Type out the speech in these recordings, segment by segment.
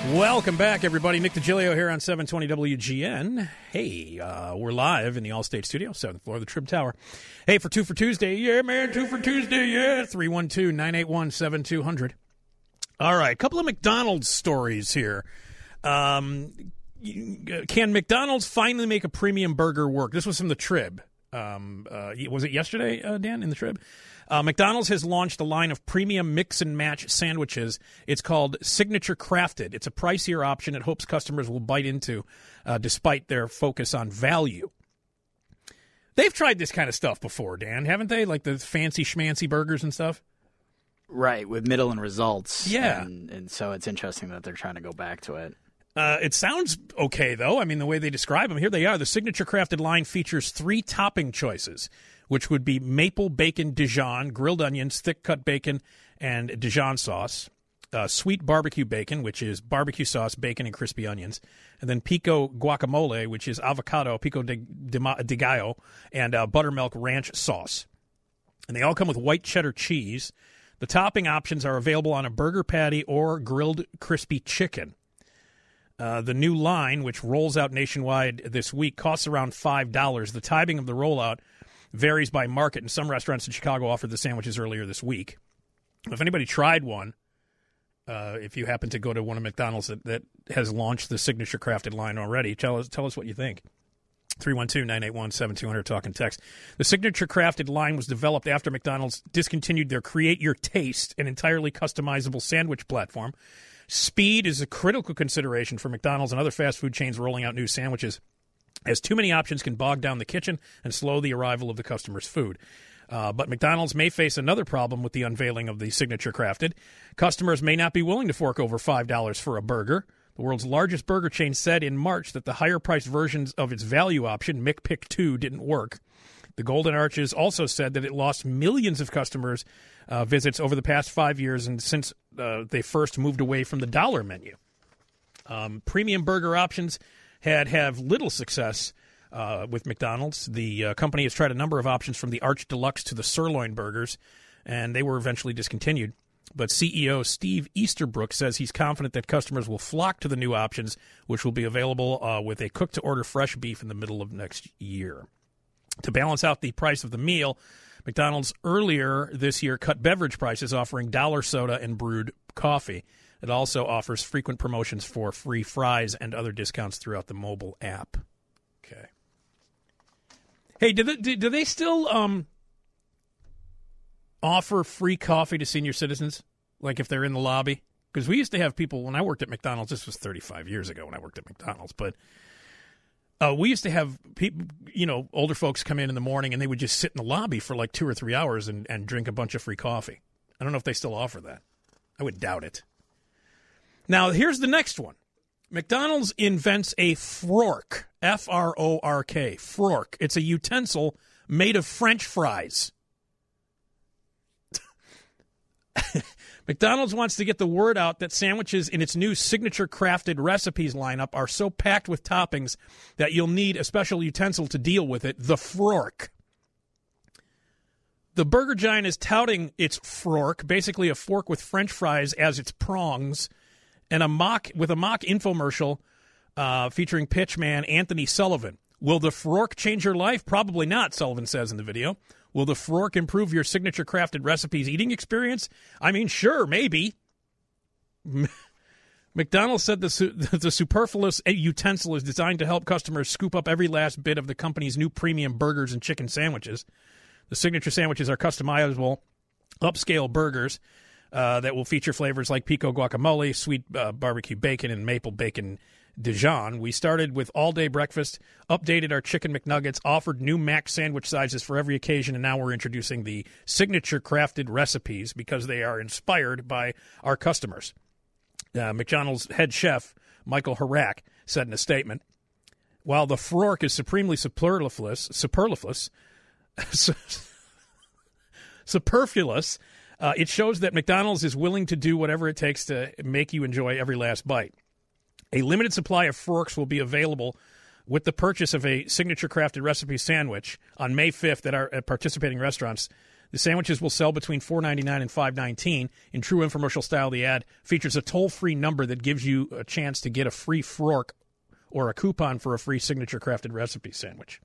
Welcome back, everybody. Nick DiGilio here on 720 WGN. Hey, we're live in the Allstate Studio, 7th floor of the Trib Tower. Hey, for Two for Tuesday. Yeah, man, Two for Tuesday, yeah. 312-981-7200. All right, a couple of McDonald's stories here. Can McDonald's finally make a premium burger work? This was from the Trib. Was it yesterday, Dan, in the Trib? McDonald's has launched a line of premium mix-and-match sandwiches. It's called Signature Crafted. It's a pricier option it hopes customers will bite into, despite their focus on value. They've tried this kind of stuff before, Dan, haven't they? Like the fancy schmancy burgers and stuff? Right, with middle and results. Yeah. And so it's interesting that they're trying to go back to it. It sounds okay, though. I mean, the way they describe them. Here they are. The Signature Crafted line features 3 topping choices, which would be maple bacon Dijon, grilled onions, thick-cut bacon, and Dijon sauce, sweet barbecue bacon, which is barbecue sauce, bacon, and crispy onions, and then pico guacamole, which is avocado, pico de gallo, and buttermilk ranch sauce. And they all come with white cheddar cheese. The topping options are available on a burger patty or grilled crispy chicken. The new line, which rolls out nationwide this week, costs around $5. The timing of the rollout varies by market, and some restaurants in Chicago offered the sandwiches earlier this week. If anybody tried one, if you happen to go to one of McDonald's that has launched the Signature Crafted line already, tell us what you think. 312-981-7200, talk and text. The Signature Crafted line was developed after McDonald's discontinued their Create Your Taste, an entirely customizable sandwich platform. Speed is a critical consideration for McDonald's and other fast food chains rolling out new sandwiches, as too many options can bog down the kitchen and slow the arrival of the customer's food. But McDonald's may face another problem with the unveiling of the Signature Crafted. Customers may not be willing to fork over $5 for a burger. The world's largest burger chain said in March that the higher-priced versions of its value option, McPick 2, didn't work. The Golden Arches also said that it lost millions of customers' visits over the past 5 years and since they first moved away from the dollar menu. Premium burger options have little success with McDonald's. The company has tried a number of options from the Arch Deluxe to the sirloin burgers, and they were eventually discontinued. But CEO Steve Easterbrook says he's confident that customers will flock to the new options, which will be available with a cook-to-order fresh beef in the middle of next year. To balance out the price of the meal, McDonald's earlier this year cut beverage prices, offering dollar soda and brewed coffee. It also offers frequent promotions for free fries and other discounts throughout the mobile app. Okay. Hey, do they still offer free coffee to senior citizens, like if they're in the lobby? Because we used to have people, when I worked at McDonald's, this was 35 years ago when I worked at McDonald's, but we used to have people, older folks come in the morning and they would just sit in the lobby for like 2 or 3 hours and drink a bunch of free coffee. I don't know if they still offer that. I would doubt it. Now, here's the next one. McDonald's invents a Frork, F-R-O-R-K, Frork. It's a utensil made of French fries. McDonald's wants to get the word out that sandwiches in its new Signature Crafted recipes lineup are so packed with toppings that you'll need a special utensil to deal with it, the Frork. The burger giant is touting its Frork, basically a fork with French fries as its prongs, and a mock infomercial featuring pitchman Anthony Sullivan. Will the Frork change your life? Probably not, Sullivan says in the video. Will the Frork improve your Signature Crafted recipes eating experience? I mean, sure, maybe. McDonald's said the superfluous utensil is designed to help customers scoop up every last bit of the company's new premium burgers and chicken sandwiches. The signature sandwiches are customizable, upscale burgers that will feature flavors like pico guacamole, sweet barbecue bacon, and maple bacon Dijon. We started with all-day breakfast, updated our chicken McNuggets, offered new Mac sandwich sizes for every occasion, and now we're introducing the Signature Crafted recipes because they are inspired by our customers. McDonald's head chef, Michael Harak, said in a statement, while the Frork is supremely superfluous, it shows that McDonald's is willing to do whatever it takes to make you enjoy every last bite. A limited supply of Frorks will be available with the purchase of a Signature Crafted recipe sandwich on May 5th at our participating restaurants. The sandwiches will sell between $4.99 and $5.19. In true infomercial style, the ad features a toll-free number that gives you a chance to get a free fork or a coupon for a free signature crafted recipe sandwich.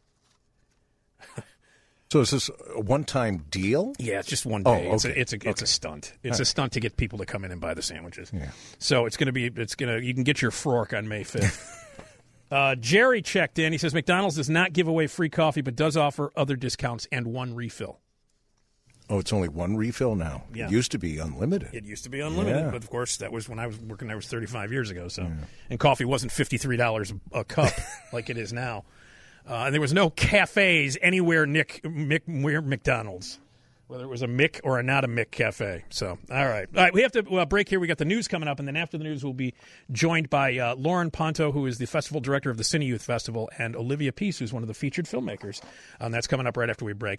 So is this a one-time deal? Yeah, it's just one day. Oh, okay. It's a stunt. It's a stunt to get people to come in and buy the sandwiches. Yeah. So you can get your fork on May 5th. Jerry checked in. He says McDonald's does not give away free coffee, but does offer other discounts and one refill. Oh, it's only one refill now. Yeah. It used to be unlimited. It used to be unlimited, Yeah. but of course that was when I was working there was 35 years ago. So, and coffee wasn't $53 a cup like it is now, and there was no cafes anywhere near McDonald's, whether it was a Mick or a not a Mick cafe. So, all right, we have to break here. We got the news coming up, and then after the news, we'll be joined by Lauren Ponto, who is the festival director of the Cine Youth Festival, and Olivia Peace, who's one of the featured filmmakers. That's coming up right after we break.